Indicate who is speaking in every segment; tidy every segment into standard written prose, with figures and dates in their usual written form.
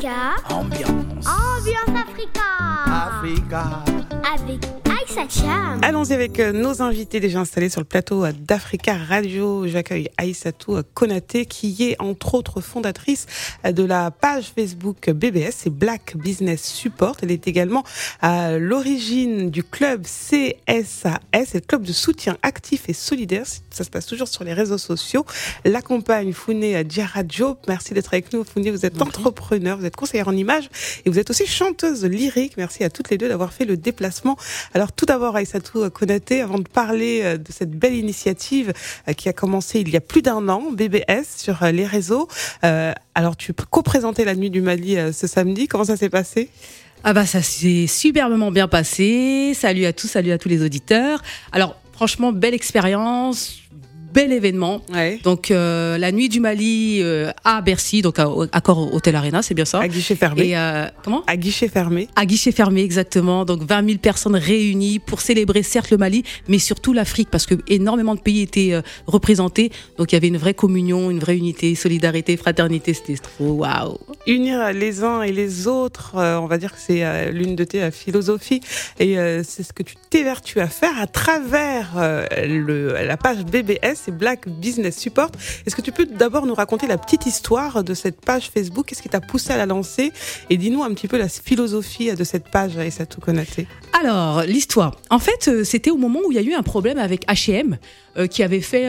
Speaker 1: Africa.
Speaker 2: Ambiance.
Speaker 1: Ambiance Africa. Avec Aïssa Cham.
Speaker 3: Allons-y avec nos invités déjà installés sur le plateau d'Africa Radio. J'accueille Aïssatou Konaté qui est entre autres fondatrice de la page Facebook BBS et Black Business Support. Elle est également à l'origine du club CSAS, le club de soutien actif et solidaire. Ça se passe toujours sur les réseaux sociaux. L'accompagne Founé Diarra Diop. Merci d'être avec nous Founé. Vous êtes entrepreneur, vous êtes conseillère en images et vous êtes aussi chanteuse lyrique. Merci à toutes les deux d'avoir fait le déplacement. Alors tout d'abord Aïssatou Konaté, avant de parler de cette belle initiative qui a commencé il y a plus d'1 an, BBS sur les réseaux. Alors tu peux co-présenter la Nuit du Mali ce samedi. Comment ça s'est passé ?
Speaker 4: Ah bah ça s'est superbement bien passé. Salut à tous les auditeurs. Alors franchement, belle expérience. Bel événement. Ouais. Donc la Nuit du Mali à Bercy, donc à Accor Hotel Arena, c'est bien ça.
Speaker 3: À guichet fermé.
Speaker 4: Et comment ?
Speaker 3: À guichet fermé.
Speaker 4: À guichet fermé, exactement. Donc 20 000 personnes réunies pour célébrer certes le Mali, mais surtout l'Afrique, parce que énormément de pays étaient représentés. Donc il y avait une vraie communion, une vraie unité, solidarité, fraternité. C'était trop waouh.
Speaker 3: Unir les uns et les autres, on va dire que c'est l'une de tes philosophies, et c'est ce que tu t'évertues à faire à travers la page BBS. C'est Black Business Support. Est-ce que tu peux d'abord nous raconter la petite histoire de cette page Facebook ? Qu'est-ce qui t'a poussé à la lancer ? Et dis-nous un petit peu la philosophie de cette page, Aïssatou Konaté.
Speaker 4: Alors, l'histoire. En fait, c'était au moment où il y a eu un problème avec H&M qui avait fait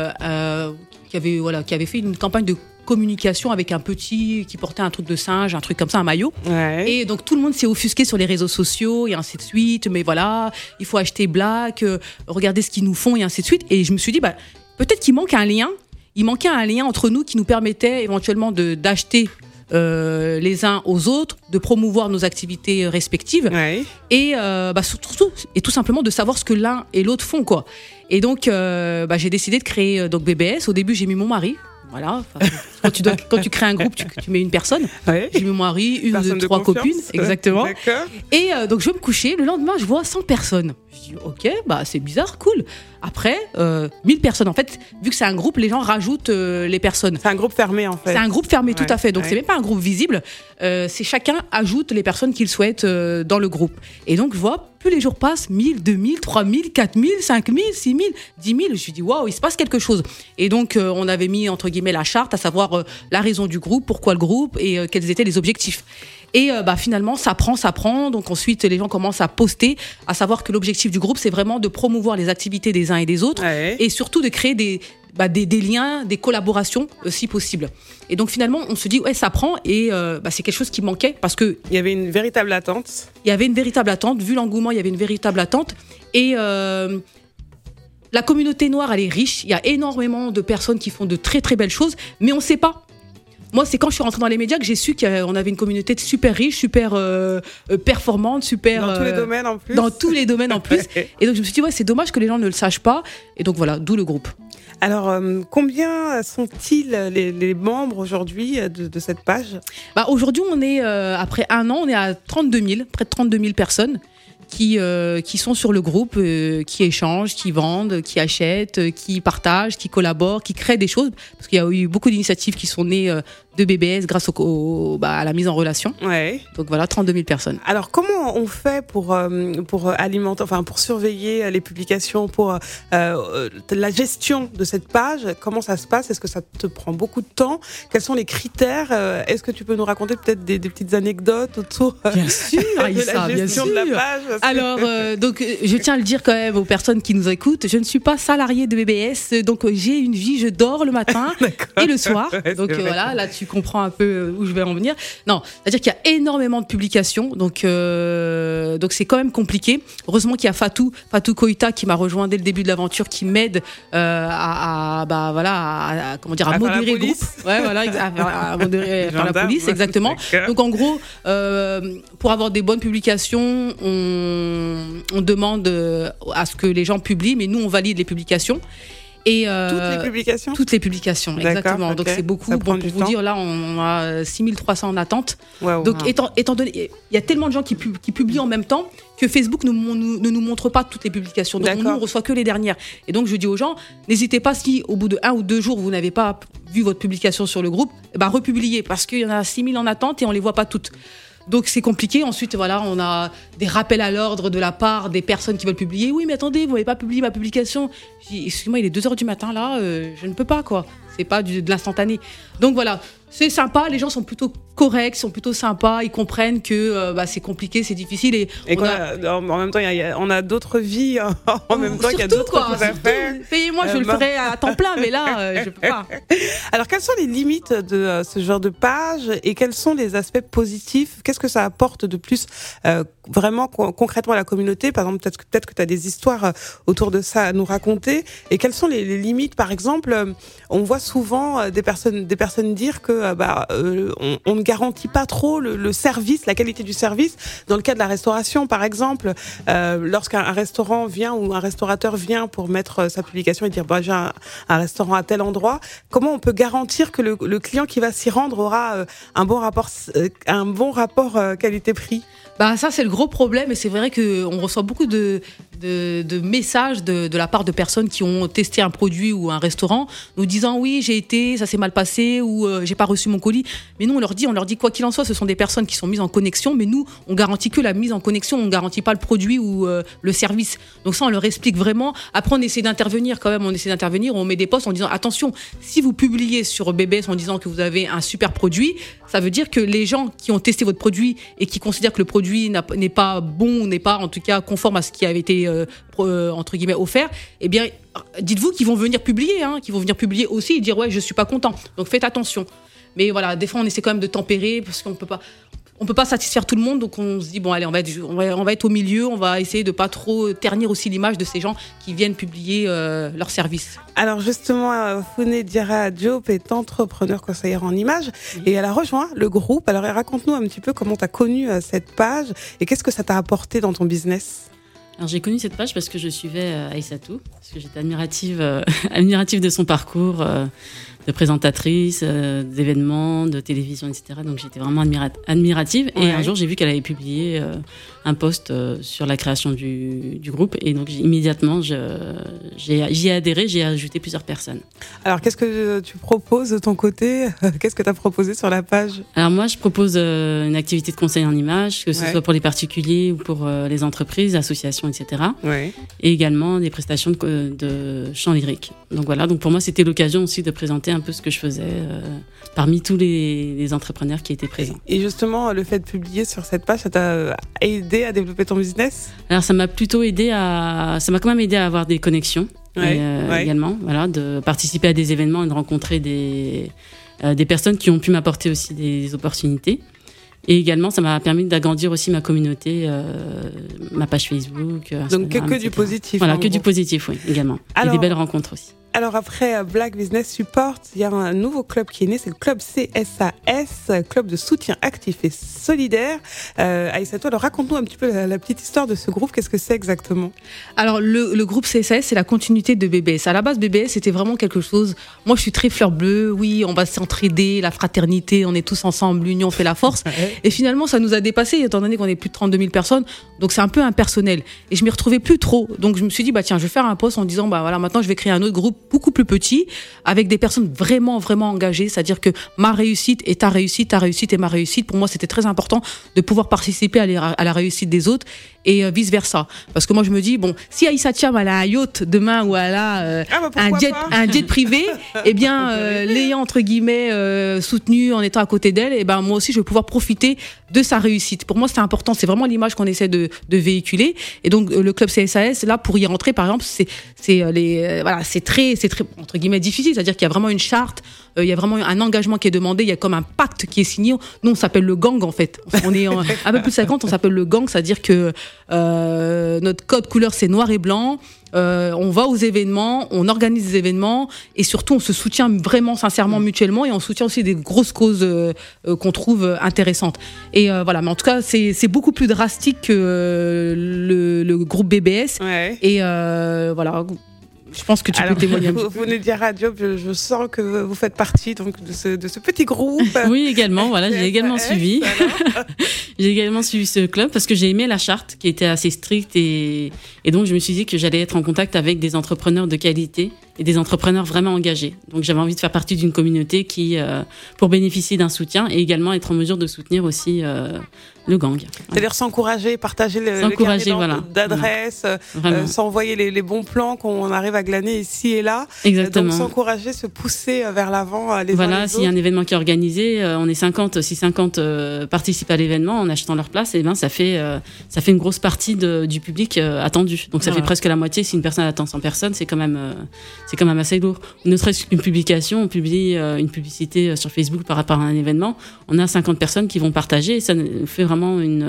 Speaker 4: une campagne de communication avec un petit qui portait un truc de singe, un truc comme ça, un maillot. Ouais. Et donc tout le monde s'est offusqué sur les réseaux sociaux et ainsi de suite. Mais voilà, il faut acheter Black, regardez ce qu'ils nous font et ainsi de suite. Et je me suis dit, peut-être qu'il manque un lien. Il manquait un lien entre nous qui nous permettait éventuellement d'acheter les uns aux autres, de promouvoir nos activités respectives. Ouais. Et surtout et tout simplement de savoir ce que l'un et l'autre font, quoi. Et donc j'ai décidé de créer donc BBS. Au début, j'ai mis mon mari. Voilà, quand tu crées un groupe, tu mets une personne. Ouais. J'ai mis mon mari, une ou 3 copines, exactement. D'accord. Et donc je vais me coucher. Le lendemain, je vois 100 personnes. Je dis ok, c'est bizarre, cool. Après, 1000 personnes. En fait, vu que c'est un groupe, les gens rajoutent les personnes.
Speaker 3: C'est un groupe fermé, en fait.
Speaker 4: C'est un groupe fermé, tout à fait. Donc c'est même pas un groupe visible. C'est chacun ajoute les personnes qu'il souhaite dans le groupe. Et donc je vois, plus les jours passent, 1000, 2000, 3000, 4000, 5000, 6000, 10 000. Je me suis dit waouh, il se passe quelque chose. Et donc on avait mis entre guillemets la charte, à savoir la raison du groupe, pourquoi le groupe et quels étaient les objectifs. Et finalement, ça prend. Donc ensuite, les gens commencent à poster, à savoir que l'objectif du groupe, c'est vraiment de promouvoir les activités des uns et des autres, et surtout de créer des liens, des collaborations, si possible. Et donc finalement, on se dit, ça prend, et c'est quelque chose qui manquait, parce que...
Speaker 3: Il y avait une véritable attente.
Speaker 4: Vu l'engouement, il y avait une véritable attente. Et... la communauté noire, elle est riche. Il y a énormément de personnes qui font de très très belles choses, mais on ne sait pas. Moi, c'est quand je suis rentrée dans les médias que j'ai su qu'on avait une communauté super riche, super performante, super...
Speaker 3: Dans tous les domaines en plus.
Speaker 4: Dans tous les domaines en plus. Et donc, je me suis dit, c'est dommage que les gens ne le sachent pas. Et donc, voilà, d'où le groupe.
Speaker 3: Alors, combien sont-ils les membres aujourd'hui de cette page ?
Speaker 4: Aujourd'hui, on est, après 1 an, on est à 32 000, près de 32 000 personnes qui sont sur le groupe, qui échangent, qui vendent, qui achètent, qui partagent, qui collaborent, qui créent des choses. Parce qu'il y a eu beaucoup d'initiatives qui sont nées de BBS grâce à la mise en relation. Ouais. Donc voilà, 32 000 personnes.
Speaker 3: Alors comment on fait pour alimenter, pour surveiller les publications, pour la gestion de cette page ? Comment ça se passe ? Est-ce que ça te prend beaucoup de temps ? Quels sont les critères ? Est-ce que tu peux nous raconter peut-être des petites anecdotes autour
Speaker 4: bien sûr,
Speaker 3: de la gestion de la page ?
Speaker 4: Alors, donc, je tiens à le dire quand même aux personnes qui nous écoutent, je ne suis pas salariée de BBS, donc j'ai une vie, je dors le matin et le soir. Donc voilà, là tu comprends un peu où je vais en venir. Non, c'est-à-dire qu'il y a énormément de publications, donc c'est quand même compliqué. Heureusement qu'il y a Fatou Koïta qui m'a rejoint dès le début de l'aventure, qui m'aide à modérer le groupe. Ouais, voilà, à modérer la police, exactement. Donc en gros, pour avoir des bonnes publications, on demande à ce que les gens publient, mais nous on valide les publications. Et
Speaker 3: Toutes les publications,
Speaker 4: exactement. Donc c'est beaucoup. Pour vous dire, là, on a 6300 en attente. Donc étant donné, il y a tellement de gens qui publient en même temps que Facebook ne nous montre pas toutes les publications. Donc nous, on reçoit que les dernières. Et donc je dis aux gens, n'hésitez pas, si au bout de 1 ou 2 jours vous n'avez pas vu votre publication sur le groupe, republiez, parce qu'il y en a 6000 en attente et on les voit pas toutes. Donc c'est compliqué. Ensuite, voilà, on a des rappels à l'ordre de la part des personnes qui veulent publier. Oui, mais attendez, vous n'avez pas publié ma publication. Je dis, excusez-moi, il est 2h du matin là, je ne peux pas, quoi. C'est pas de l'instantané. Donc voilà, c'est sympa, les gens sont plutôt corrects, sont plutôt sympas, ils comprennent que c'est compliqué, c'est difficile. Et
Speaker 3: en même temps, on a d'autres vies, en même temps, il y a d'autres choses à faire.
Speaker 4: Payez-moi, je le ferai à temps plein, mais là, je peux pas.
Speaker 3: Alors, quelles sont les limites de ce genre de page et quels sont les aspects positifs? Qu'est-ce que ça apporte de plus vraiment concrètement à la communauté? Par exemple, peut-être que tu as des histoires autour de ça à nous raconter. Et quelles sont les limites? Par exemple, on voit souvent des personnes dire que on ne garantit pas trop le service, la qualité du service. Dans le cas de la restauration, par exemple, lorsqu'un restaurant vient ou un restaurateur vient pour mettre sa publication et dire j'ai un restaurant à tel endroit, comment on peut garantir que le client qui va s'y rendre aura un bon rapport qualité-prix?
Speaker 4: Ça, c'est le gros problème, et c'est vrai qu'on reçoit beaucoup de messages de la part de personnes qui ont testé un produit ou un restaurant, nous disant oui, j'ai été, ça s'est mal passé, ou j'ai pas reçu mon colis. Mais nous, on leur dit quoi qu'il en soit, ce sont des personnes qui sont mises en connexion, mais nous, on garantit que la mise en connexion, on garantit pas le produit ou le service. Donc ça, on leur explique vraiment. Après, on essaie d'intervenir quand même, on met des posts en disant attention, si vous publiez sur BBS en disant que vous avez un super produit, ça veut dire que les gens qui ont testé votre produit et qui considèrent que le produit n'est pas bon, n'est pas en tout cas conforme à ce qui avait été entre guillemets offert, eh bien dites-vous qu'ils vont venir publier aussi et dire ouais, je suis pas content. Donc faites attention. Mais voilà, des fois on essaie quand même de tempérer parce qu'on peut pas satisfaire tout le monde, donc on se dit bon allez, on va être au milieu, on va essayer de pas trop ternir aussi l'image de ces gens qui viennent publier leurs services.
Speaker 3: Alors justement, Founé Diarra Diop est entrepreneur conseillère en images et elle a rejoint le groupe. Alors raconte-nous un petit peu comment tu as connu cette page et qu'est-ce que ça t'a apporté dans ton business?
Speaker 2: Alors j'ai connu cette page parce que je suivais Aïssatou, parce que j'étais admirative de son parcours de présentatrice, d'événements, de télévision, etc. Donc j'étais vraiment admirative. Et un jour j'ai vu qu'elle avait publié un post sur la création du groupe. Et donc immédiatement j'y ai adhéré, j'ai ajouté plusieurs personnes.
Speaker 3: Alors qu'est-ce que tu proposes de ton côté? Qu'est-ce que tu as proposé sur la page?
Speaker 2: Alors moi je propose une activité de conseil en images, que ce soit pour les particuliers ou pour les entreprises, associations, etc. Et également des prestations de chant lyrique. Donc voilà, donc pour moi c'était l'occasion aussi de présenter un peu ce que je faisais parmi tous les entrepreneurs qui étaient présents.
Speaker 3: Et justement, le fait de publier sur cette page, ça t'a aidé à développer ton business?
Speaker 2: Alors ça m'a quand même aidé à avoir des connexions également, voilà, de participer à des événements et de rencontrer des personnes qui ont pu m'apporter aussi des opportunités. Et également, ça m'a permis d'agrandir aussi ma communauté, ma page Facebook.
Speaker 3: Donc que du positif.
Speaker 2: Voilà, que du positif, oui, également. Et des belles rencontres aussi.
Speaker 3: Alors après Black Business Support, il y a un nouveau club qui est né, c'est le club CSAS, club de soutien actif et solidaire. Aïssatou, alors raconte-nous un petit peu la petite histoire de ce groupe, qu'est-ce que c'est exactement?
Speaker 4: Alors le groupe CSAS, c'est la continuité de BBS. À la base, BBS, c'était vraiment quelque chose, moi je suis très fleur bleue, oui, on va s'entraider, la fraternité, on est tous ensemble, l'union fait la force. Et finalement, ça nous a dépassé, étant donné qu'on est plus de 32 000 personnes, donc c'est un peu impersonnel. Et je m'y retrouvais plus trop, donc je me suis dit, tiens, je vais faire un post en disant, voilà, maintenant je vais créer un autre groupe beaucoup plus petit, avec des personnes vraiment, vraiment engagées, c'est-à-dire que ma réussite est ta réussite est ma réussite. Pour moi, c'était très important de pouvoir participer à la réussite des autres et vice-versa. Parce que moi, je me dis, si Aïssa Thiam, elle a un yacht demain ou elle a un jet privé, eh bien, l'ayant, entre guillemets, soutenu en étant à côté d'elle, eh ben, moi aussi, je vais pouvoir profiter de sa réussite. Pour moi, c'est important. C'est vraiment l'image qu'on essaie de véhiculer. Et donc, le club CSAS, là, pour y rentrer, par exemple, c'est très, entre guillemets, difficile. C'est-à-dire qu'il y a vraiment une charte, il y a vraiment un engagement qui est demandé, il y a comme un pacte qui est signé. Nous, on s'appelle le gang, en fait. On est un peu plus de 50, on s'appelle le gang, c'est-à-dire que notre code couleur, c'est noir et blanc. On va aux événements, on organise des événements et surtout on se soutient vraiment sincèrement mutuellement et on soutient aussi des grosses causes qu'on trouve intéressantes. Et voilà, mais en tout cas c'est beaucoup plus drastique que le groupe BBS. Et voilà. Je pense que tu peux témoigner.
Speaker 3: Vous venez de dire à Diop, je sens que vous faites partie donc de ce petit groupe.
Speaker 2: Oui, également. Voilà, j'ai également suivi. J'ai également suivi ce club parce que j'ai aimé la charte qui était assez stricte et donc je me suis dit que j'allais être en contact avec des entrepreneurs de qualité et des entrepreneurs vraiment engagés. Donc j'avais envie de faire partie d'une communauté qui, pour bénéficier d'un soutien et également être en mesure de soutenir aussi le gang.
Speaker 3: C'est-à-dire s'encourager, partager le carnet d'adresses, s'envoyer les bons plans qu'on arrive à glaner ici et là.
Speaker 2: Exactement.
Speaker 3: Donc s'encourager, se pousser vers l'avant.
Speaker 2: Voilà, s'il y a un événement qui est organisé, on est 50, si 50 participent à l'événement en achetant leur place, et ben ça fait une grosse partie du public attendu. Donc ça fait presque la moitié. Si une personne attend 100 personnes, c'est quand même assez lourd. Ne serait-ce qu'une publication, on publie une publicité sur Facebook par rapport à un événement, on a 50 personnes qui vont partager et ça fait vraiment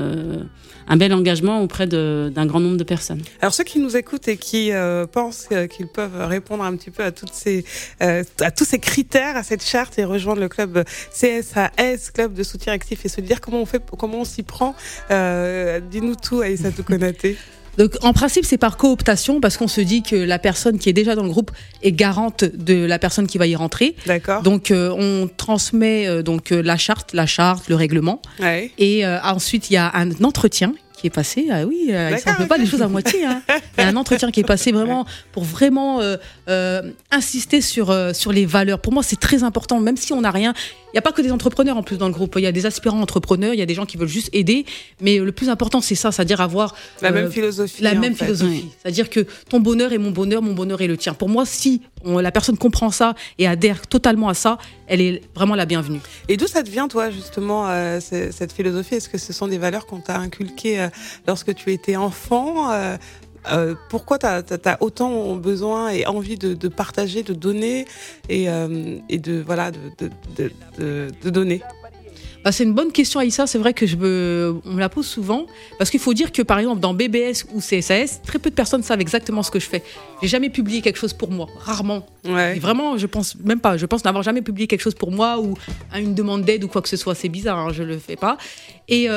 Speaker 2: un bel engagement auprès d'un grand nombre de personnes.
Speaker 3: Alors ceux qui nous écoutent et qui pensent qu'ils peuvent répondre un petit peu à tous ces critères, à cette charte et rejoindre le club CSAS, club de soutien actif, et se dire comment on s'y prend, dis-nous tout, Aïssatou Konaté.
Speaker 4: Donc, en principe, c'est par cooptation parce qu'on se dit que la personne qui est déjà dans le groupe est garante de la personne qui va y rentrer.
Speaker 3: D'accord.
Speaker 4: Donc, on transmet la charte, le règlement.
Speaker 3: Ouais.
Speaker 4: Et ensuite, il y a un entretien qui est passé. Ah oui, il ne fait pas les choses à moitié. Hein. Il y a un entretien qui est passé vraiment pour vraiment insister sur les valeurs. Pour moi, c'est très important, même si on n'a rien. Il n'y a pas que des entrepreneurs en plus dans le groupe. Il y a des aspirants entrepreneurs, il y a des gens qui veulent juste aider. Mais le plus important, c'est ça, c'est-à-dire avoir
Speaker 3: la même philosophie.
Speaker 4: Oui. C'est-à-dire que ton bonheur est mon bonheur est le tien. Pour moi, si la personne comprend ça et adhère totalement à ça, elle est vraiment la bienvenue.
Speaker 3: Et d'où ça te vient, toi, justement, cette philosophie? Est-ce que ce sont des valeurs qu'on t'a inculquées lorsque tu étais enfant? Pourquoi t'as autant besoin et envie de partager, de donner et de donner?
Speaker 4: C'est une bonne question, Aïssa. C'est vrai que on me la pose souvent. Parce qu'il faut dire que, par exemple, dans BBS ou CSAS, très peu de personnes savent exactement ce que je fais. J'ai jamais publié quelque chose pour moi. Rarement.
Speaker 3: Ouais.
Speaker 4: Et vraiment, je pense même pas. Je pense n'avoir jamais publié quelque chose pour moi ou à une demande d'aide ou quoi que ce soit. C'est bizarre, hein, je le fais pas. Et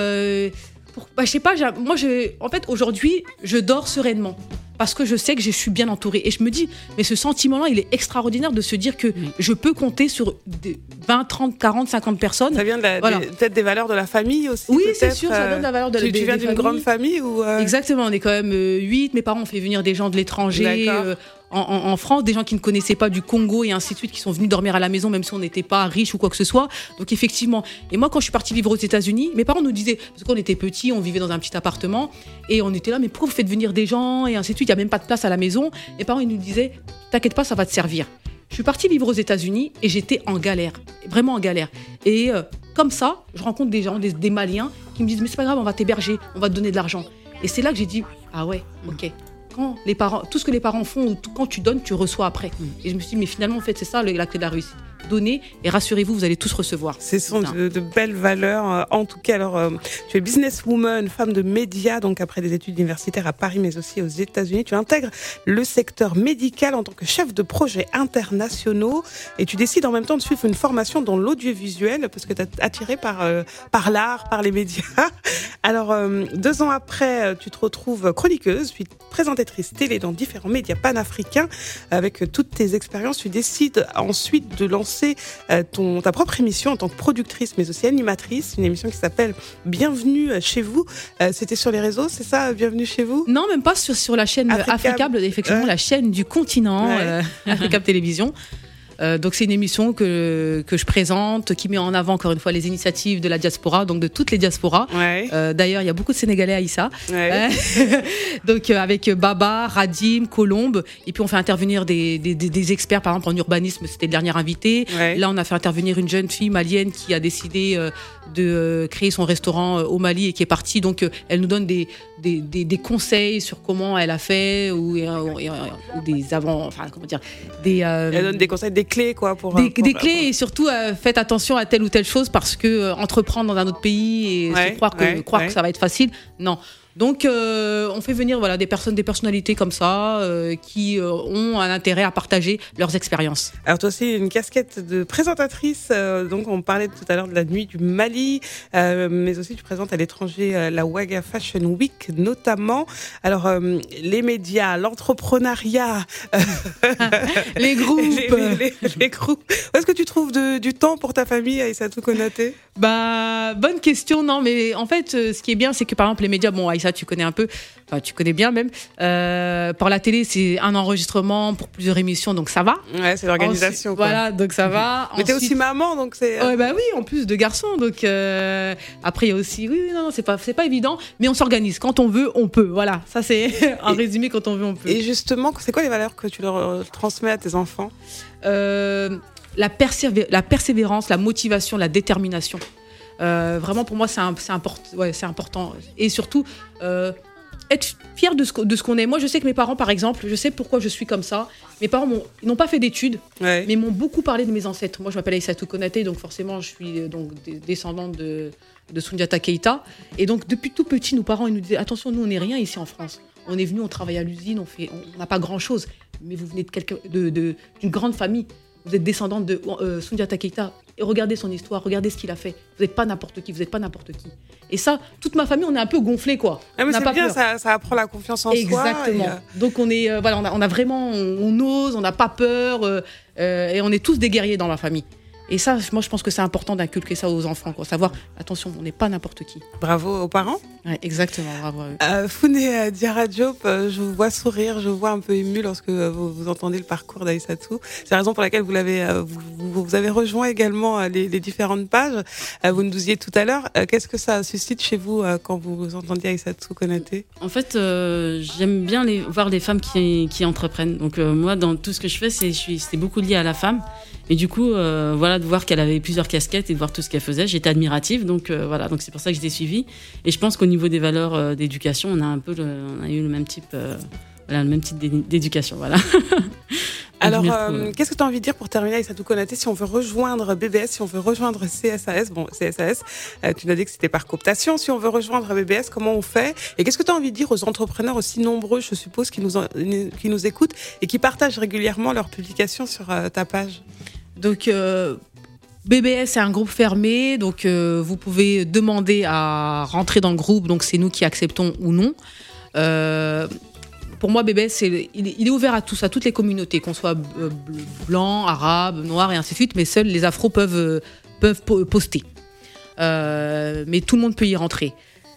Speaker 4: je sais pas, en fait, aujourd'hui, je dors sereinement. Parce que je sais que je suis bien entourée. Et je me dis, mais ce sentiment-là, il est extraordinaire de se dire que je peux compter sur 20, 30, 40, 50 personnes.
Speaker 3: Ça vient peut-être des valeurs de la famille aussi.
Speaker 4: Oui, c'est sûr, ça vient de la valeur de la famille.
Speaker 3: Tu viens d'une grande famille ou
Speaker 4: Exactement, on est quand même 8. Mes parents ont fait venir des gens de l'étranger. En France, des gens qui ne connaissaient pas du Congo et ainsi de suite, qui sont venus dormir à la maison, même si on n'était pas riches ou quoi que ce soit. Donc effectivement, et moi quand je suis partie vivre aux États-Unis, mes parents nous disaient, parce qu'on était petits, on vivait dans un petit appartement, et on était là, mais pourquoi vous faites venir des gens et ainsi de suite, il n'y a même pas de place à la maison. Mes parents ils nous disaient, t'inquiète pas, ça va te servir. Je suis partie vivre aux États-Unis et j'étais en galère, vraiment en galère. Et comme ça, je rencontre des gens, des Maliens, qui me disent, mais c'est pas grave, on va t'héberger, on va te donner de l'argent. Et c'est là que j'ai dit, ah ouais, ok. Quand les parents, tout ce que les parents font, quand tu donnes, tu reçois après. Et je me suis dit, mais finalement, en fait, c'est ça la clé de la réussite. Donnez et rassurez-vous, vous allez tous recevoir.
Speaker 3: Ce sont de belles valeurs. En tout cas, alors, tu es businesswoman, femme de médias, donc après des études universitaires à Paris, mais aussi aux États-Unis. Tu intègres le secteur médical en tant que chef de projet internationaux et tu décides en même temps de suivre une formation dans l'audiovisuel parce que tu es attirée par l'art, par les médias. Alors, 2 ans après, tu te retrouves chroniqueuse, puis présentatrice télé dans différents médias panafricains. Avec toutes tes expériences, tu décides ensuite de lancer ta propre émission en tant que productrice, mais aussi animatrice, une émission qui s'appelle Bienvenue chez vous. C'était sur les réseaux, c'est ça, Bienvenue chez vous?
Speaker 4: Non, même pas sur la chaîne Africable, effectivement, la chaîne du continent, Africable Télévision. Donc c'est une émission que je présente, qui met en avant encore une fois les initiatives de la diaspora, donc de toutes les diasporas. D'ailleurs, il y a beaucoup de Sénégalais à Issa. Donc avec Baba, Radim, Colombe, et puis on fait intervenir des experts, par exemple en urbanisme, c'était le dernier invité. Là, on a fait intervenir une jeune fille malienne qui a décidé de créer son restaurant au Mali et qui est partie. Donc elle nous donne des conseils sur comment elle a fait ou des avant, enfin comment dire,
Speaker 3: elle donne des conseils, des clés quoi pour
Speaker 4: des clés et surtout faites attention à telle ou telle chose parce que entreprendre dans un autre pays et se croire que ça va être facile, non. Donc, on fait venir des personnalités comme ça qui ont un intérêt à partager leurs expériences.
Speaker 3: Alors toi aussi, une casquette de présentatrice. Donc on parlait tout à l'heure de la nuit du Mali, mais aussi tu présentes à l'étranger la Ouaga Fashion Week notamment. Alors les médias, l'entrepreneuriat,
Speaker 4: les groupes,
Speaker 3: les groupes. Où est-ce que tu trouves du temps pour ta famille, Aïssatou Konaté?
Speaker 4: Bonne question. Non, mais en fait, ce qui est bien, c'est que par exemple les médias, Aïssa, tu connais un peu, enfin tu connais bien même. Par la télé, c'est un enregistrement pour plusieurs émissions, donc ça va.
Speaker 3: Ouais, c'est l'organisation.
Speaker 4: Voilà, donc ça va.
Speaker 3: Mais t'es aussi maman, donc c'est.
Speaker 4: Oui, en plus de garçons, donc après il y a aussi, non, c'est pas évident, mais on s'organise. Quand on veut, on peut. Voilà, ça c'est en résumé, quand on veut, on peut.
Speaker 3: Et justement, c'est quoi les valeurs que tu leur transmets à tes enfants?
Speaker 4: La persévérance, la motivation, la détermination. Vraiment, pour moi, c'est important. Et surtout, être fier de ce qu'on est. Moi, je sais que mes parents, par exemple, je sais pourquoi je suis comme ça. Mes parents, ils n'ont pas fait d'études, mais m'ont beaucoup parlé de mes ancêtres. Moi, je m'appelle Aïssatou Konaté, donc forcément, je suis descendante de Soundiata Keïta. Et donc, depuis tout petit, nos parents, ils nous disaient, attention, nous, on n'est rien ici en France. On est venus, on travaille à l'usine, on n'a pas grand-chose. Mais vous venez d'une grande famille. Vous êtes descendante de Soundiata Keïta. Et regardez son histoire, regardez ce qu'il a fait. Vous n'êtes pas n'importe qui, Et ça, toute ma famille, on est un peu gonflé, quoi.
Speaker 3: Ah, mais c'est bien, ça apprend la confiance en soi.
Speaker 4: Exactement. Donc on est, on a vraiment, on ose, on n'a pas peur, et on est tous des guerriers dans la famille. Et ça, moi, je pense que c'est important d'inculquer ça aux enfants, quoi. Savoir, attention, on n'est pas n'importe qui.
Speaker 3: Bravo aux parents.
Speaker 4: Ouais, exactement, bravo à eux.
Speaker 3: Founé Diarra Diop, je vous vois sourire, je vous vois un peu ému lorsque vous entendez le parcours d'Aïssatou. C'est la raison pour laquelle vous avez rejoint également les différentes pages. Vous nous disiez tout à l'heure, qu'est-ce que ça suscite chez vous quand vous entendiez Aïssatou Konaté?
Speaker 2: En fait, j'aime bien voir les femmes qui entreprennent. Donc moi, dans tout ce que je fais, c'est beaucoup lié à la femme. Et du coup, de voir qu'elle avait plusieurs casquettes et de voir tout ce qu'elle faisait, j'étais admirative. Donc donc c'est pour ça que je l'ai suivie. Et je pense qu'au niveau des valeurs d'éducation, on a eu le même type, d'éducation, voilà.
Speaker 3: Alors, qu'est-ce que tu as envie de dire pour terminer avec Aïssatou Konaté, si on veut rejoindre BBS, si on veut rejoindre CSAS, tu nous as dit que c'était par cooptation, si on veut rejoindre BBS, comment on fait? Et qu'est-ce que tu as envie de dire aux entrepreneurs aussi nombreux, je suppose, qui nous écoutent et qui partagent régulièrement leurs publications sur ta page?
Speaker 4: Donc, BBS, c'est un groupe fermé, donc vous pouvez demander à rentrer dans le groupe, donc c'est nous qui acceptons ou non. Pour moi, BBS, il est ouvert à tous, à toutes les communautés, qu'on soit blanc, arabe, noir et ainsi de suite, mais seuls les afros peuvent poster. Mais tout le monde peut y rentrer.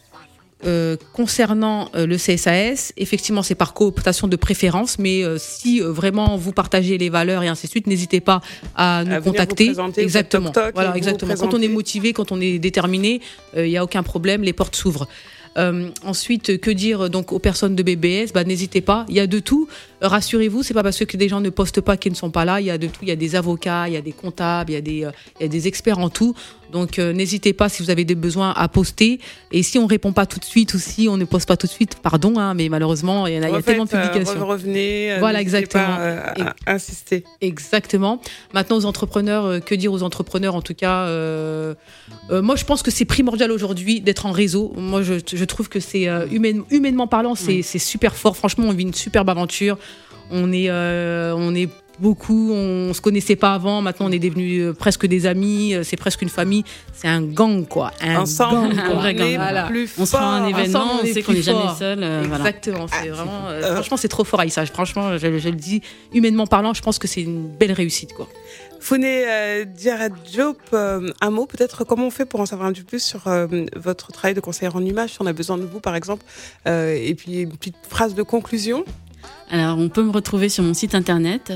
Speaker 4: Concernant le CSAS, effectivement, c'est par cooptation de préférence, mais si vraiment vous partagez les valeurs et ainsi de suite, n'hésitez pas à nous contacter. Exactement. Voilà, exactement. Quand on est motivé, quand on est déterminé, il n'y a aucun problème, les portes s'ouvrent. Ensuite, que dire donc aux personnes de BBS? N'hésitez pas, il y a de tout. Rassurez-vous, c'est pas parce que des gens ne postent pas qu'ils ne sont pas là. Il y a de tout. Il y a des avocats, il y a des comptables, il y a des experts en tout. Donc n'hésitez pas si vous avez des besoins à poster. Et si on répond pas tout de suite ou si on ne poste pas tout de suite, pardon, mais malheureusement il y a tellement de publications.
Speaker 3: Revenez.
Speaker 4: Voilà, exactement.
Speaker 3: Pas à insister.
Speaker 4: Exactement. Maintenant aux entrepreneurs, que dire aux entrepreneurs en tout cas? Moi je pense que c'est primordial aujourd'hui d'être en réseau. Moi je trouve que c'est humainement parlant, c'est super fort. Franchement, on vit une superbe aventure. On est beaucoup, on se connaissait pas avant, maintenant on est devenus presque des amis, c'est presque une famille, c'est un gang quoi.
Speaker 3: Ensemble,
Speaker 2: on se rend un événement, on sait qu'on n'est jamais seul.
Speaker 4: Exactement, c'est vraiment, franchement c'est trop fort Aïssa, franchement je le dis, humainement parlant, je pense que c'est une belle réussite quoi.
Speaker 3: Founé Diarra Diop, un mot peut-être, comment on fait pour en savoir un peu plus sur votre travail de conseillère en images, si on a besoin de vous par exemple, et puis une petite phrase de conclusion.
Speaker 2: Alors, on peut me retrouver sur mon site internet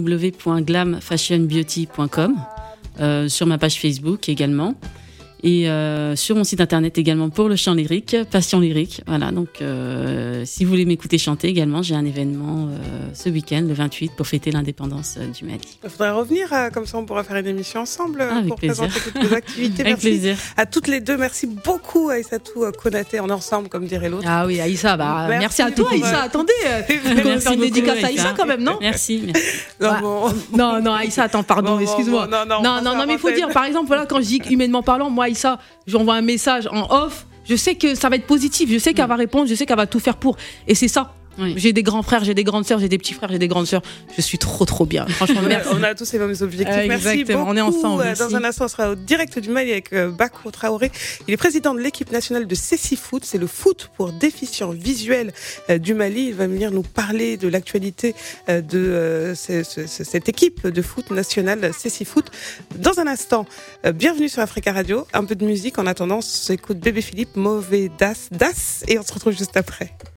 Speaker 2: www.glamfashionbeauty.com, sur ma page Facebook également, et sur mon site internet également pour le chant lyrique, Passion lyrique. Voilà, donc si vous voulez m'écouter chanter également, j'ai un événement ce week-end, le 28, pour fêter l'indépendance du Mali.
Speaker 3: Il faudrait revenir, comme ça on pourra faire une émission ensemble pour
Speaker 2: plaisir.
Speaker 3: présenter toutes vos activités.
Speaker 2: Avec plaisir.
Speaker 3: À toutes les deux, merci beaucoup Aïssatou Konaté, on est ensemble comme dirait l'autre.
Speaker 4: Ah oui Aïssa, merci à toi Aïssa, attendez, on va faire une dédicace à Aïssa quand même, non?
Speaker 2: Merci.
Speaker 4: Non Aïssa, attends, pardon, excuse-moi. Non, mais il faut dire, par exemple, voilà, quand je dis humainement parlant, moi Aïssa, j'envoie un message en off, je sais que ça va être positif, je sais qu'elle va répondre, je sais qu'elle va tout faire pour. Et c'est ça. Oui. J'ai des grands frères, j'ai des grandes sœurs, j'ai des petits frères, j'ai des grandes sœurs. Je suis trop bien. Franchement, merci.
Speaker 3: On a tous les mêmes objectifs. Merci beaucoup.
Speaker 4: On est ensemble.
Speaker 3: Dans un instant, on sera au direct du Mali avec Bakro Traoré. Il est président de l'équipe nationale de Cécifoot. C'est le foot pour déficients visuels du Mali. Il va venir nous parler de l'actualité de cette équipe de foot nationale Cécifoot. Dans un instant, bienvenue sur Africa Radio. Un peu de musique. En attendant, on s'écoute Bébé Philippe, Mauvais Das, et on se retrouve juste après.